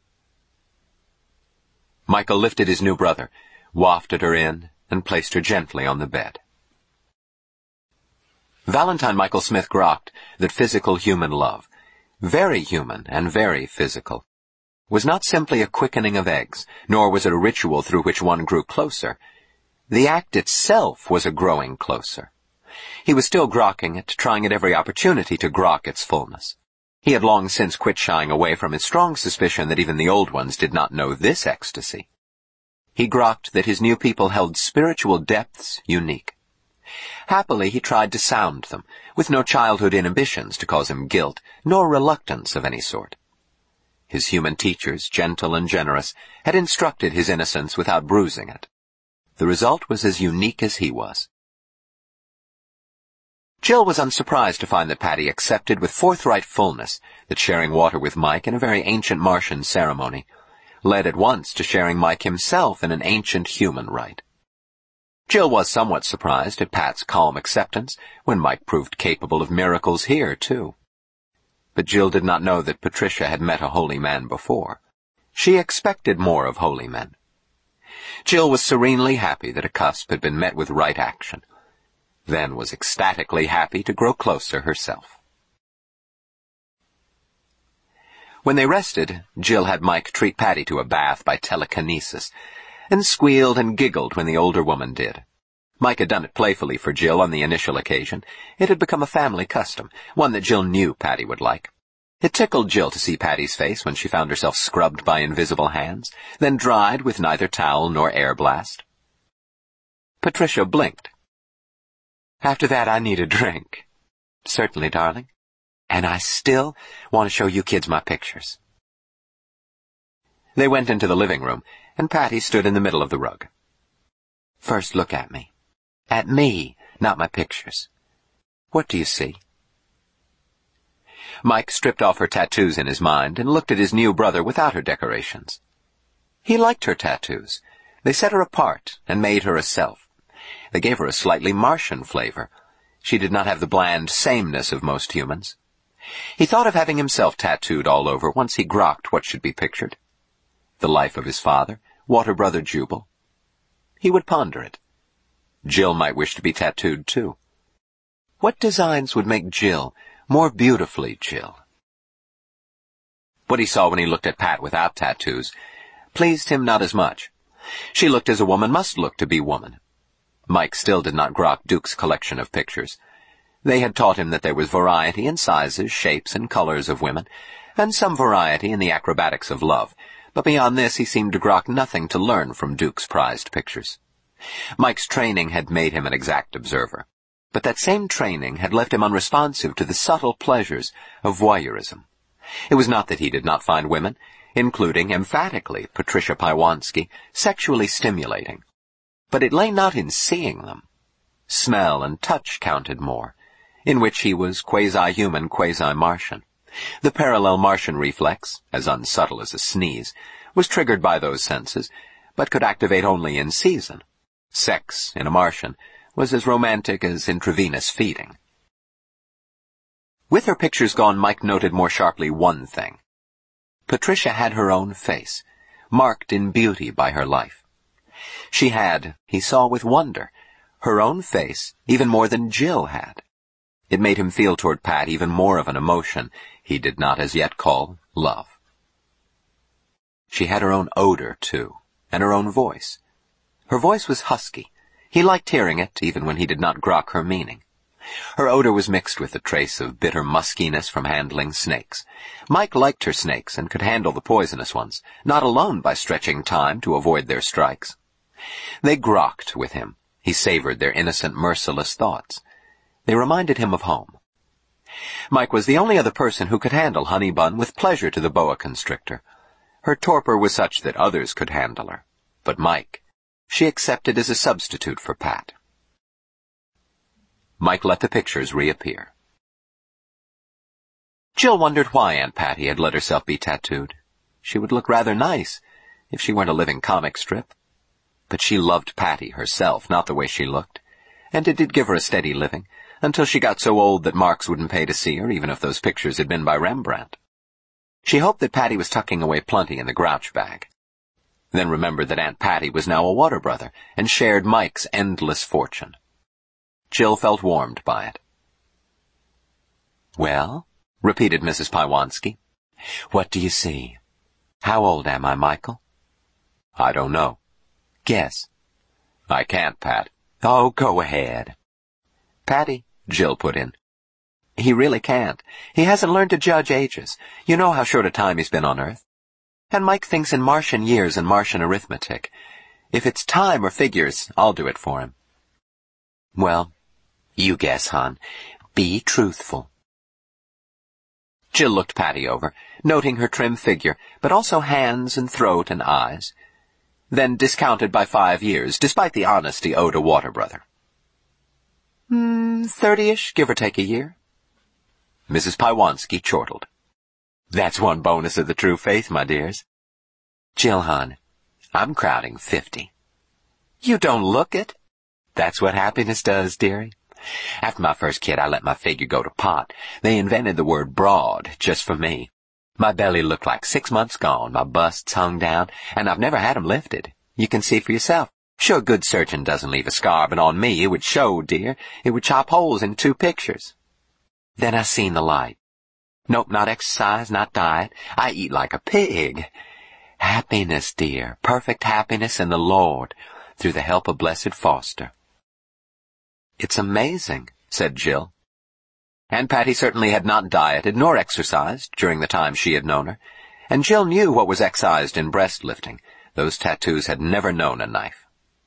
Michael lifted his new brother, wafted her in, and placed her gently on the bed. Valentine Michael Smith grokked that physical human love, very human and very physical, was not simply a quickening of eggs, nor was it a ritual through which one grew closer. The act itself was a growing closer. He was still grokking it, trying at every opportunity to grok its fullness. He had long since quit shying away from his strong suspicion that even the old ones did not know this ecstasy. He grokked that his new people held spiritual depths unique. Happily he tried to sound them, with no childhood inhibitions to cause him guilt, nor reluctance of any sort. His human teachers, gentle and generous, had instructed his innocence without bruising it. The result was as unique as he was. Jill was unsurprised to find that Patty accepted with forthright fullness that sharing water with Mike in a very ancient Martian ceremony led at once to sharing Mike himself in an ancient human rite. Jill was somewhat surprised at Pat's calm acceptance when Mike proved capable of miracles here, too. But Jill did not know that Patricia had met a holy man before. She expected more of holy men. Jill was serenely happy that a cusp had been met with right action, then was ecstatically happy to grow closer herself. When they rested, Jill had Mike treat Patty to a bath by telekinesis, and squealed and giggled when the older woman did. Mike had done it playfully for Jill on the initial occasion. It had become a family custom, one that Jill knew Patty would like. It tickled Jill to see Patty's face when she found herself scrubbed by invisible hands, then dried with neither towel nor air blast. Patricia blinked. "After that, I need a drink." "Certainly, darling. And I still want to show you kids my pictures." They went into the living room, and Patty stood in the middle of the rug. "First look at me. At me, not my pictures. What do you see?" Mike stripped off her tattoos in his mind and looked at his new brother without her decorations. He liked her tattoos. They set her apart and made her a self. They gave her a slightly Martian flavor. She did not have the bland sameness of most humans. He thought of having himself tattooed all over once he grokked what should be pictured. The life of his father, Water Brother Jubal. He would ponder it. Jill might wish to be tattooed, too. What designs would make Jill more beautifully Jill? What he saw when he looked at Pat without tattoos pleased him not as much. She looked as a woman must look to be woman. Mike still did not grok Duke's collection of pictures. They had taught him that there was variety in sizes, shapes, and colors of women, and some variety in the acrobatics of love, but beyond this he seemed to grok nothing to learn from Duke's prized pictures. Mike's training had made him an exact observer, but that same training had left him unresponsive to the subtle pleasures of voyeurism. It was not that he did not find women, including, emphatically, Patricia Paiwansky, sexually stimulating. But it lay not in seeing them. Smell and touch counted more, in which he was quasi-human, quasi-Martian. The parallel Martian reflex, as unsubtle as a sneeze, was triggered by those senses, but could activate only in season. Sex, in a Martian, was as romantic as intravenous feeding. With her pictures gone, Mike noted more sharply one thing. Patricia had her own face, marked in beauty by her life. She had, he saw with wonder, her own face even more than Jill had. It made him feel toward Pat even more of an emotion he did not as yet call love. She had her own odor, too, and her own voice. Her voice was husky. He liked hearing it, even when he did not grok her meaning. Her odor was mixed with a trace of bitter muskiness from handling snakes. Mike liked her snakes and could handle the poisonous ones, not alone by stretching time to avoid their strikes. They grokked with him. He savored their innocent, merciless thoughts. They reminded him of home. Mike was the only other person who could handle Honey Bun with pleasure to the boa constrictor. Her torpor was such that others could handle her. But Mike, she accepted as a substitute for Pat. Mike let the pictures reappear. Jill wondered why Aunt Patty had let herself be tattooed. She would look rather nice if she weren't a living comic strip. But she loved Patty herself, not the way she looked, and it did give her a steady living, until she got so old that Marks wouldn't pay to see her, even if those pictures had been by Rembrandt. She hoped that Patty was tucking away plenty in the grouch bag, then remembered that Aunt Patty was now a water brother and shared Mike's endless fortune. Jill felt warmed by it. "Well," repeated Missus Paiwansky, "what do you see? How old am I, Michael?" "I don't know." "Guess." "I can't, Pat." "Oh, go ahead." "Patty," Jill put in. "He really can't. He hasn't learned to judge ages. You know how short a time he's been on Earth. And Mike thinks in Martian years and Martian arithmetic. If it's time or figures, I'll do it for him." "Well, you guess, hon. Be truthful." Jill looked Patty over, noting her trim figure, but also hands and throat and eyes, then discounted by five years, despite the honesty owed a water brother. Hmm, thirty-ish, give or take a year." Missus Paiwansky chortled. "That's one bonus of the true faith, my dears." "Jill, hon, I'm crowding fifty." "You don't look it." "That's what happiness does, dearie. After my first kid, I let my figure go to pot. They invented the word broad just for me. My belly looked like six months gone, my busts hung down, and I've never had 'em lifted. You can see for yourself. Sure, good surgeon doesn't leave a scar, but on me it would show, dear. It would chop holes in two pictures. Then I seen the light. Nope, not exercise, not diet. I eat like a pig. Happiness, dear, perfect happiness in the Lord, through the help of Blessed Foster." "It's amazing," said Jill. Aunt Patty certainly had not dieted nor exercised during the time she had known her, and Jill knew what was excised in breast lifting. Those tattoos had never known a knife.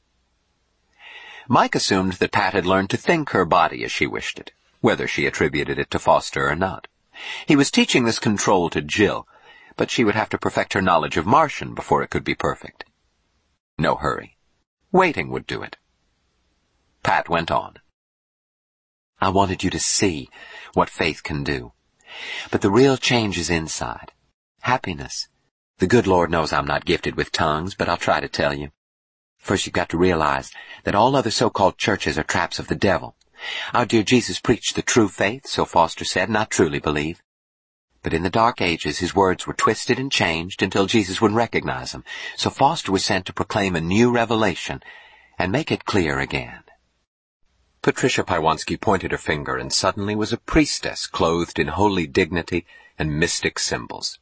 Mike assumed that Pat had learned to think her body as she wished it, whether she attributed it to Foster or not. He was teaching this control to Jill, but she would have to perfect her knowledge of Martian before it could be perfect. No hurry. Waiting would do it. Pat went on. "I wanted you to see what faith can do. But the real change is inside. Happiness. The good Lord knows I'm not gifted with tongues, but I'll try to tell you. First, you've got to realize that all other so-called churches are traps of the devil. Our dear Jesus preached the true faith, so Foster said, and I truly believe. But in the dark ages, his words were twisted and changed until Jesus would recognize them, so Foster was sent to proclaim a new revelation and make it clear again." Patricia Paiwansky pointed her finger and suddenly was a priestess clothed in holy dignity and mystic symbols.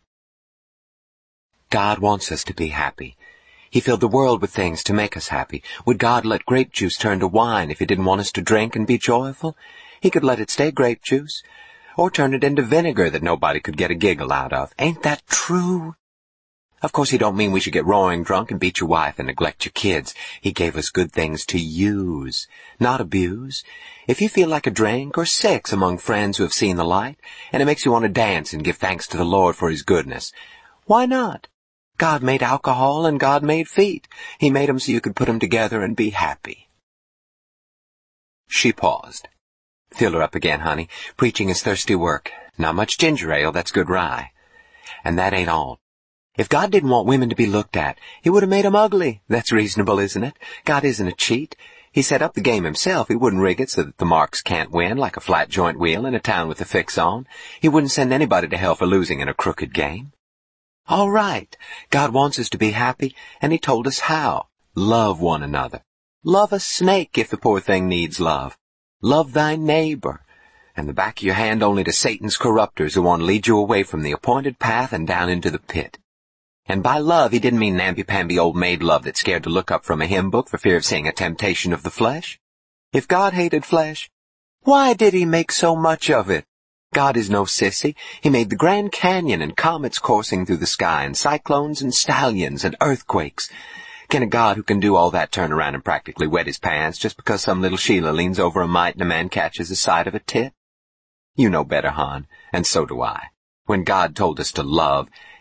"God wants us to be happy. He filled the world with things to make us happy. Would God let grape juice turn to wine if he didn't want us to drink and be joyful? He could let it stay grape juice, or turn it into vinegar that nobody could get a giggle out of. Ain't that true? Of course, he don't mean we should get roaring drunk and beat your wife and neglect your kids. He gave us good things to use, not abuse. If you feel like a drink or six among friends who have seen the light, and it makes you want to dance and give thanks to the Lord for his goodness, why not? God made alcohol and God made feet. He made 'em so you could put 'em together and be happy." She paused. "Fill her up again, honey. Preaching is thirsty work. Not much ginger ale, that's good rye. And that ain't all. If God didn't want women to be looked at, he would have made 'em ugly. That's reasonable, isn't it? God isn't a cheat. He set up the game himself. He wouldn't rig it so that the marks can't win, like a flat joint wheel in a town with a fix on. He wouldn't send anybody to hell for losing in a crooked game. All right, God wants us to be happy, and he told us how. Love one another. Love a snake if the poor thing needs love. Love thy neighbor. And the back of your hand only to Satan's corruptors who want to lead you away from the appointed path and down into the pit. And by love, he didn't mean namby-pamby old maid love that's scared to look up from a hymn book for fear of seeing a temptation of the flesh. If God hated flesh, why did he make so much of it? God is no sissy. He made the Grand Canyon and comets coursing through the sky and cyclones and stallions and earthquakes. Can a God who can do all that turn around and practically wet his pants just because some little Sheila leans over a mite and a man catches the side of a tit? You know better, hon, and so do I. When God told us to love,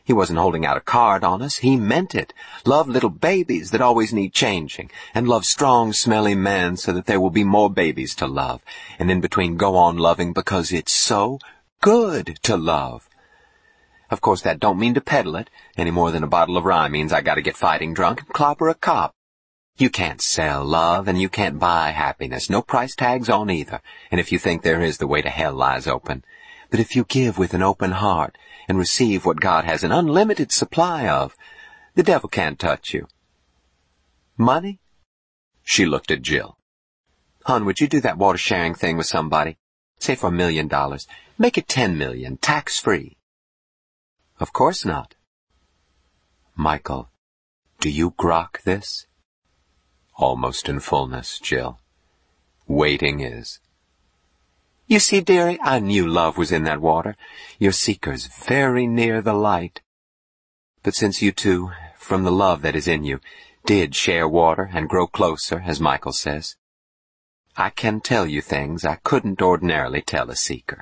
He wasn't holding out a card on us. He meant it. Love little babies that always need changing, and love strong, smelly men so that there will be more babies to love, and in between go on loving because it's so good to love. Of course, that don't mean to peddle it, any more than a bottle of rye means I gotta get fighting drunk and clobber a cop. You can't sell love, and you can't buy happiness. No price tags on either, and if you think there is, the way to hell lies open. But if you give with an open heart and receive what God has an unlimited supply of, the devil can't touch you. Money? She looked at Jill. Hon, would you do that water-sharing thing with somebody? Say for a million dollars. Make it ten million, tax-free. Of course not. Michael, do you grok this? Almost in fullness, Jill. Waiting is. You see, dearie, I knew love was in that water. Your seeker's very near the light. But since you two, from the love that is in you, did share water and grow closer, as Michael says, I can tell you things I couldn't ordinarily tell a seeker.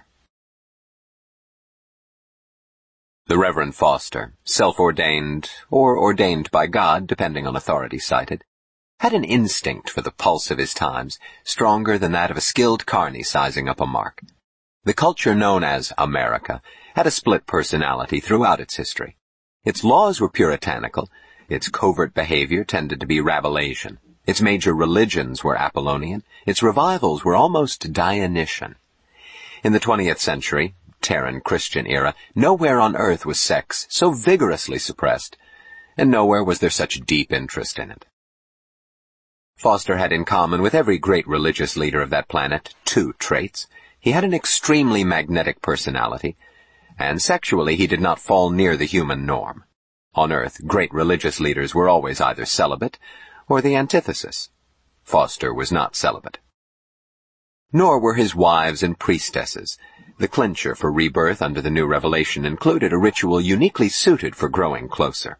The Reverend Foster, self-ordained, or ordained by God, depending on authority cited, had an instinct for the pulse of his times, stronger than that of a skilled carney sizing up a mark. The culture known as America had a split personality throughout its history. Its laws were puritanical, its covert behavior tended to be Rabelaisian, its major religions were Apollonian, its revivals were almost Dionysian. In the twentieth century, Terran Christian era, nowhere on earth was sex so vigorously suppressed, and nowhere was there such deep interest in it. Foster had in common with every great religious leader of that planet two traits. He had an extremely magnetic personality, and sexually he did not fall near the human norm. On Earth, great religious leaders were always either celibate or the antithesis. Foster was not celibate. Nor were his wives and priestesses. The clincher for rebirth under the new revelation included a ritual uniquely suited for growing closer.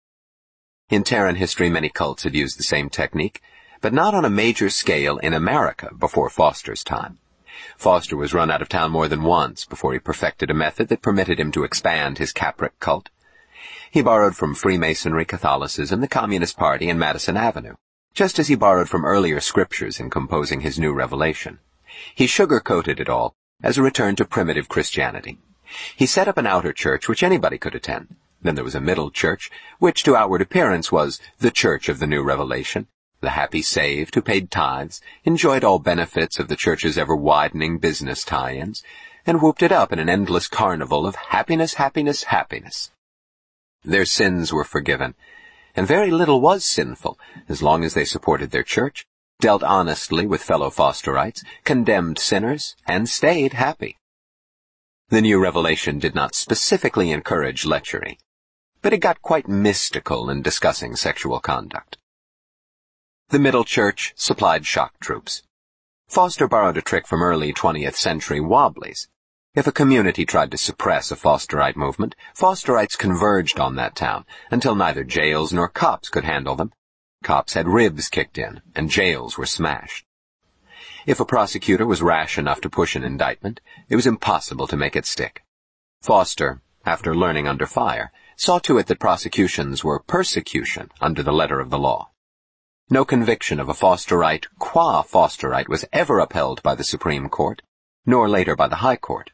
In Terran history, many cults had used the same technique, but not on a major scale in America before Foster's time. Foster was run out of town more than once before he perfected a method that permitted him to expand his Capric cult. He borrowed from Freemasonry, Catholicism, the Communist Party, and Madison Avenue, just as he borrowed from earlier scriptures in composing his new revelation. He sugar-coated it all as a return to primitive Christianity. He set up an outer church which anybody could attend. Then there was a middle church, which to outward appearance was the Church of the New Revelation. The happy saved who paid tithes, enjoyed all benefits of the church's ever-widening business tie-ins, and whooped it up in an endless carnival of happiness, happiness, happiness. Their sins were forgiven, and very little was sinful, as long as they supported their church, dealt honestly with fellow Fosterites, condemned sinners, and stayed happy. The New Revelation did not specifically encourage lechery, but it got quite mystical in discussing sexual conduct. The Middle Church supplied shock troops. Foster borrowed a trick from early twentieth century Wobblies. If a community tried to suppress a Fosterite movement, Fosterites converged on that town until neither jails nor cops could handle them. Cops had ribs kicked in, and jails were smashed. If a prosecutor was rash enough to push an indictment, it was impossible to make it stick. Foster, after learning under fire, saw to it that prosecutions were persecution under the letter of the law. No conviction of a Fosterite qua Fosterite was ever upheld by the Supreme Court, nor later by the High Court.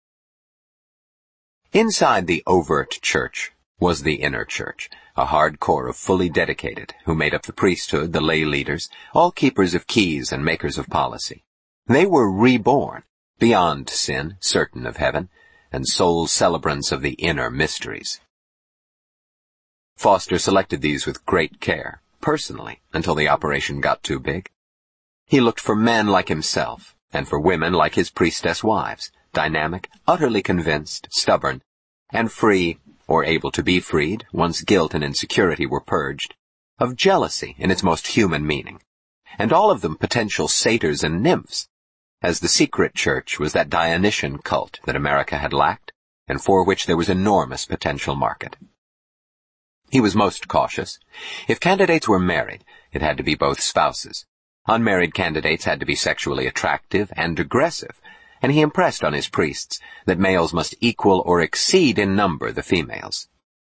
Inside the overt church was the inner church, a hard core of fully dedicated, who made up the priesthood, the lay leaders, all keepers of keys and makers of policy. They were reborn, beyond sin, certain of heaven, and sole celebrants of the inner mysteries. Foster selected these with great care, personally, until the operation got too big. He looked for men like himself, and for women like his priestess wives, dynamic, utterly convinced, stubborn, and free, or able to be freed, once guilt and insecurity were purged, of jealousy in its most human meaning, and all of them potential satyrs and nymphs, as the secret church was that Dionysian cult that America had lacked, and for which there was enormous potential market. He was most cautious. If candidates were married, it had to be both spouses. Unmarried candidates had to be sexually attractive and aggressive, and he impressed on his priests that males must equal or exceed in number the females.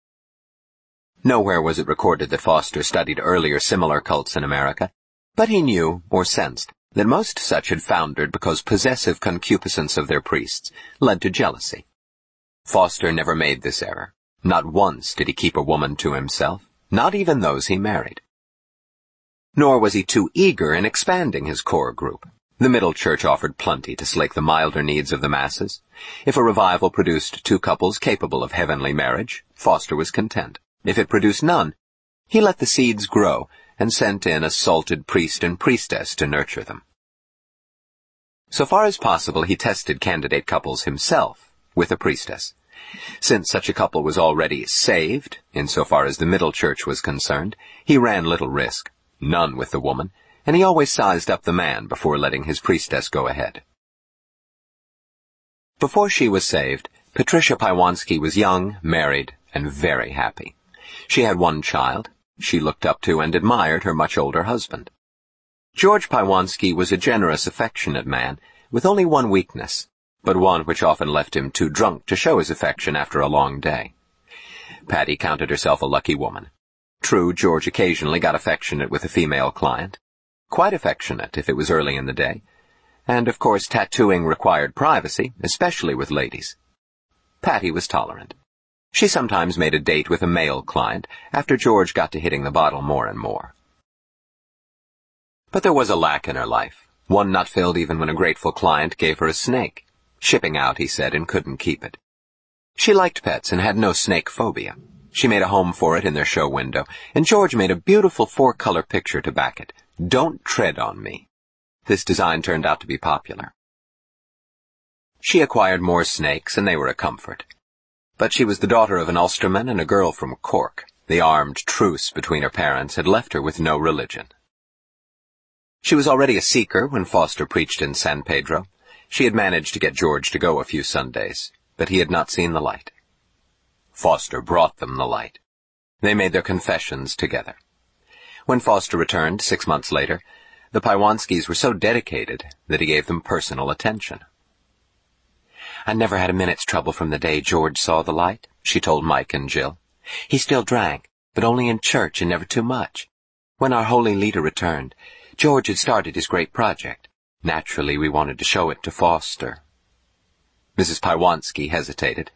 Nowhere was it recorded that Foster studied earlier similar cults in America, but he knew, or sensed, that most such had foundered because possessive concupiscence of their priests led to jealousy. Foster never made this error. Not once did he keep a woman to himself, not even those he married. Nor was he too eager in expanding his core group. The Middle Church offered plenty to slake the milder needs of the masses. If a revival produced two couples capable of heavenly marriage, Foster was content. If it produced none, he let the seeds grow and sent in a salted priest and priestess to nurture them. So far as possible, he tested candidate couples himself with a priestess. Since such a couple was already saved, insofar as the Middle Church was concerned, he ran little risk, none with the woman, and he always sized up the man before letting his priestess go ahead. Before she was saved, Patricia Paiwanski was young, married, and very happy. She had one child. She looked up to and admired her much older husband. George Paiwanski was a generous, affectionate man, with only one weakness, but one which often left him too drunk to show his affection after a long day. Patty counted herself a lucky woman. True, George occasionally got affectionate with a female client. Quite affectionate if it was early in the day. And, of course, tattooing required privacy, especially with ladies. Patty was tolerant. She sometimes made a date with a male client after George got to hitting the bottle more and more. But there was a lack in her life, one not filled even when a grateful client gave her a snake. Shipping out, he said, and couldn't keep it. She liked pets and had no snake phobia. She made a home for it in their show window, and George made a beautiful four-color picture to back it. Don't tread on me. This design turned out to be popular. She acquired more snakes, and they were a comfort. But she was the daughter of an Ulsterman and a girl from Cork. The armed truce between her parents had left her with no religion. She was already a seeker when Foster preached in San Pedro. She had managed to get George to go a few Sundays, but he had not seen the light. Foster brought them the light. They made their confessions together. When Foster returned six months later, the Paiwanskis were so dedicated that he gave them personal attention. "I never had a minute's trouble from the day George saw the light," she told Mike and Jill. "He still drank, but only in church and never too much. When our holy leader returned, George had started his great project. Naturally, we wanted to show it to Foster." Missus Paiwanski hesitated.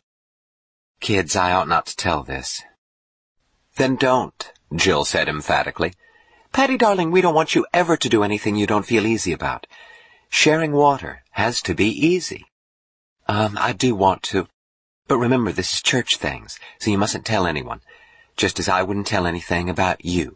"Kids, I ought not to tell this." "Then don't," Jill said emphatically. "Patty, darling, we don't want you ever to do anything you don't feel easy about. Sharing water has to be easy." Um, I do want to. But remember, this is church things, so you mustn't tell anyone, just as I wouldn't tell anything about you."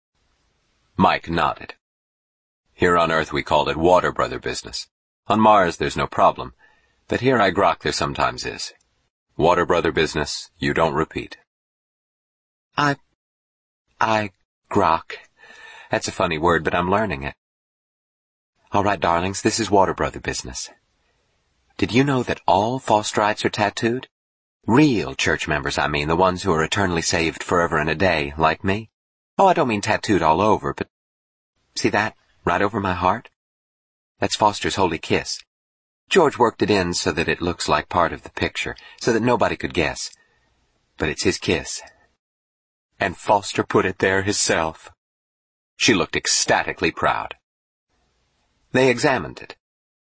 Mike nodded. Here on Earth we called it water brother business. On Mars there's no problem, but here I grok there sometimes is. Water brother business, you don't repeat. I... I... grok. That's a funny word, but I'm learning it. All right, darlings, this is water brother business. Did you know that all Fosterites are tattooed? Real church members, I mean, the ones who are eternally saved forever and a day, like me. Oh, I don't mean tattooed all over, but... See that? Right over my heart? That's Foster's holy kiss. George worked it in so that it looks like part of the picture, so that nobody could guess. But it's his kiss. And Foster put it there himself. She looked ecstatically proud. They examined it.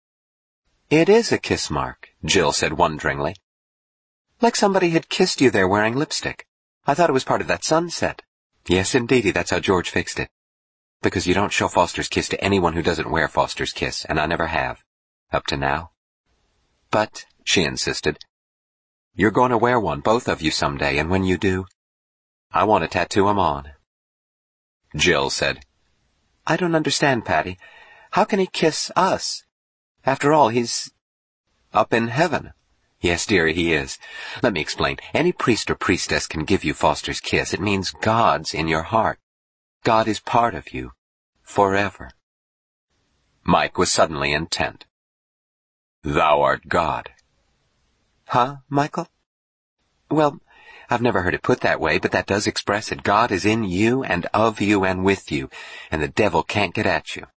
"It is a kiss mark," Jill said wonderingly. "Like somebody had kissed you there wearing lipstick. I thought it was part of that sunset." "Yes, indeedy, that's how George fixed it. Because you don't show Foster's kiss to anyone who doesn't wear Foster's kiss, and I never have. Up to now." "But," she insisted, "you're going to wear one, both of you, someday, and when you do, I want to tattoo 'em on." Jill said, "I don't understand, Patty. How can he kiss us? After all, he's up in heaven." "Yes, dearie, he is. Let me explain. Any priest or priestess can give you Foster's kiss. It means God's in your heart. God is part of you. Forever." Mike was suddenly intent. "Thou art God." "Huh, Michael?" "Well, I've never heard it put that way, but that does express it. God is in you and of you and with you, and the devil can't get at you."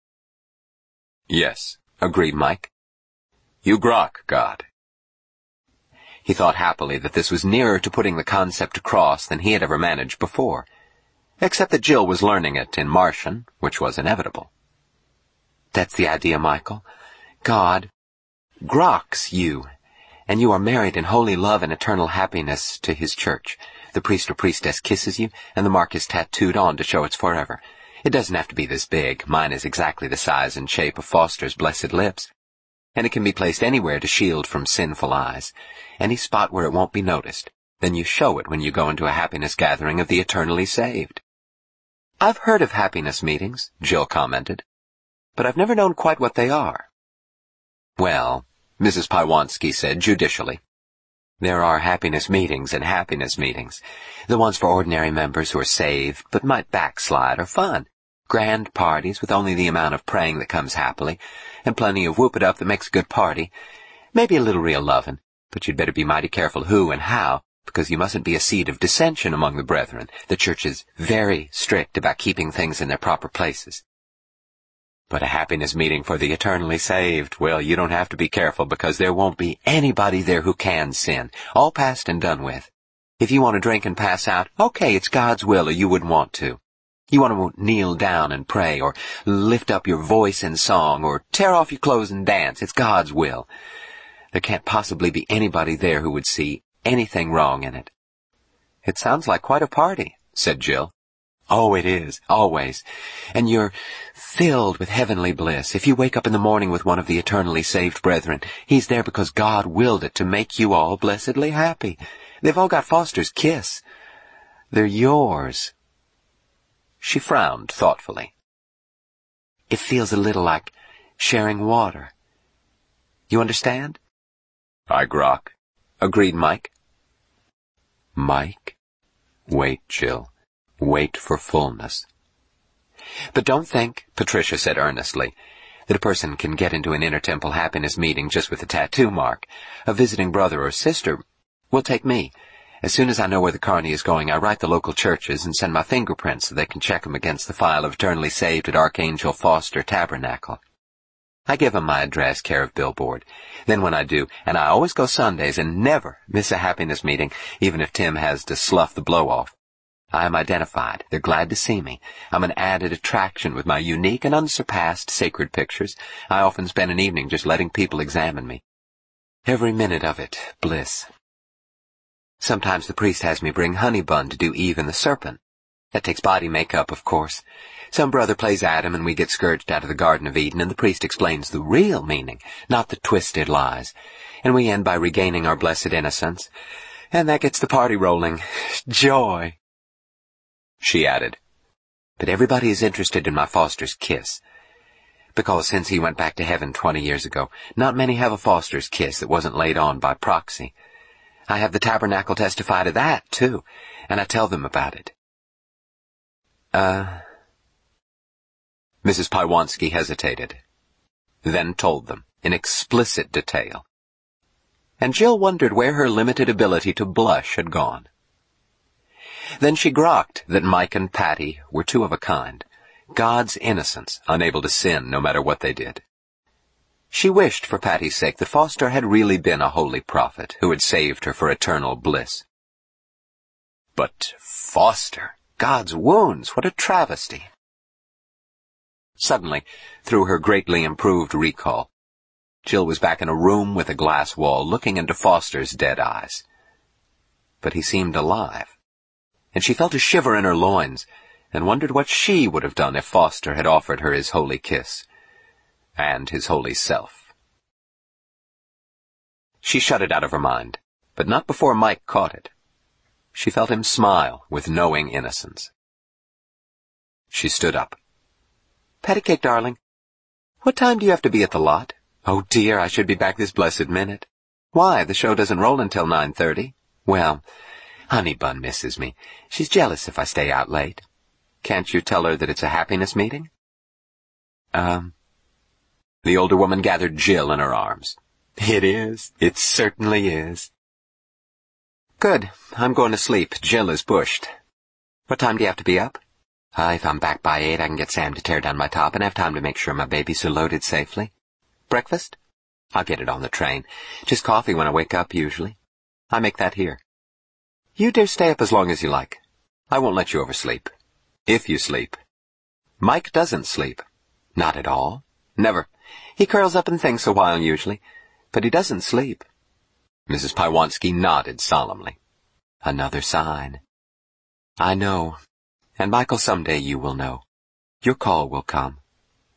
"Yes," agreed Mike. "You grok God." He thought happily that this was nearer to putting the concept across than he had ever managed before, except that Jill was learning it in Martian, which was inevitable. That's the idea, Michael. God grokks you, and you are married in holy love and eternal happiness to his church. The priest or priestess kisses you, and the mark is tattooed on to show it's forever. It doesn't have to be this big. Mine is exactly the size and shape of Foster's blessed lips. And it can be placed anywhere to shield from sinful eyes. Any spot where it won't be noticed. Then you show it when you go into a happiness gathering of the eternally saved. I've heard of happiness meetings, Jill commented, but I've never known quite what they are. Well, Missus Pywanski said judicially, there are happiness meetings and happiness meetings. The ones for ordinary members who are saved but might backslide are fun. Grand parties with only the amount of praying that comes happily, and plenty of whoop-it-up that makes a good party. Maybe a little real lovin', but you'd better be mighty careful who and how, because you mustn't be a seed of dissension among the brethren. The church is very strict about keeping things in their proper places. But a happiness meeting for the eternally saved, well, you don't have to be careful because there won't be anybody there who can sin. All past and done with. If you want to drink and pass out, okay, it's God's will or you wouldn't want to. You want to kneel down and pray or lift up your voice in song or tear off your clothes and dance, it's God's will. There can't possibly be anybody there who would see anything wrong in it. It sounds like quite a party, said Jill. Oh, it is, always. And you're filled with heavenly bliss. If you wake up in the morning with one of the eternally saved brethren, he's there because God willed it to make you all blessedly happy. They've all got Foster's kiss. They're yours. She frowned thoughtfully. It feels a little like sharing water. You understand? I grok, agreed Mike. Mike? Wait, Jill. Wait for fullness. But don't think, Patricia said earnestly, that a person can get into an inner-temple happiness meeting just with a tattoo mark. A visiting brother or sister will take me. As soon as I know where the carny is going, I write the local churches and send my fingerprints so they can check 'em against the file of eternally saved at Archangel Foster Tabernacle. I give 'em my address, care of billboard. Then when I do, and I always go Sundays and never miss a happiness meeting, even if Tim has to slough the blow-off, I am identified. They're glad to see me. I'm an added attraction with my unique and unsurpassed sacred pictures. I often spend an evening just letting people examine me. Every minute of it, bliss. Sometimes the priest has me bring Honey Bun to do Eve and the Serpent. That takes body makeup, of course. Some brother plays Adam and we get scourged out of the Garden of Eden and the priest explains the real meaning, not the twisted lies. And we end by regaining our blessed innocence. And that gets the party rolling. Joy! She added, but everybody is interested in my Foster's kiss. Because since he went back to heaven twenty years ago, not many have a Foster's kiss that wasn't laid on by proxy. I have the tabernacle testify to that, too, and I tell them about it. Uh... Missus Pywanski hesitated, then told them, in explicit detail. And Jill wondered where her limited ability to blush had gone. Then she grokked that Mike and Patty were two of a kind, God's innocents, unable to sin no matter what they did. She wished for Patty's sake that Foster had really been a holy prophet who had saved her for eternal bliss. But Foster, God's wounds, what a travesty. Suddenly, through her greatly improved recall, Jill was back in a room with a glass wall looking into Foster's dead eyes. But he seemed alive. And she felt a shiver in her loins, and wondered what she would have done if Foster had offered her his holy kiss, and his holy self. She shut it out of her mind, but not before Mike caught it. She felt him smile with knowing innocence. She stood up. Pattycake, darling, what time do you have to be at the lot? Oh, dear, I should be back this blessed minute. Why, the show doesn't roll until nine thirty. Well, Honey Bun misses me. She's jealous if I stay out late. Can't you tell her that it's a happiness meeting? Um... The older woman gathered Jill in her arms. It is. It certainly is. Good. I'm going to sleep. Jill is bushed. What time do you have to be up? Uh, if I'm back by eight, I can get Sam to tear down my top and have time to make sure my babies are loaded safely. Breakfast? I'll get it on the train. Just coffee when I wake up, usually. I make that here. You dare stay up as long as you like. I won't let you oversleep. If you sleep. Mike doesn't sleep. Not at all. Never. He curls up and thinks a while usually, but he doesn't sleep. Missus Paiwansky nodded solemnly. Another sign. I know. And Michael, someday you will know. Your call will come.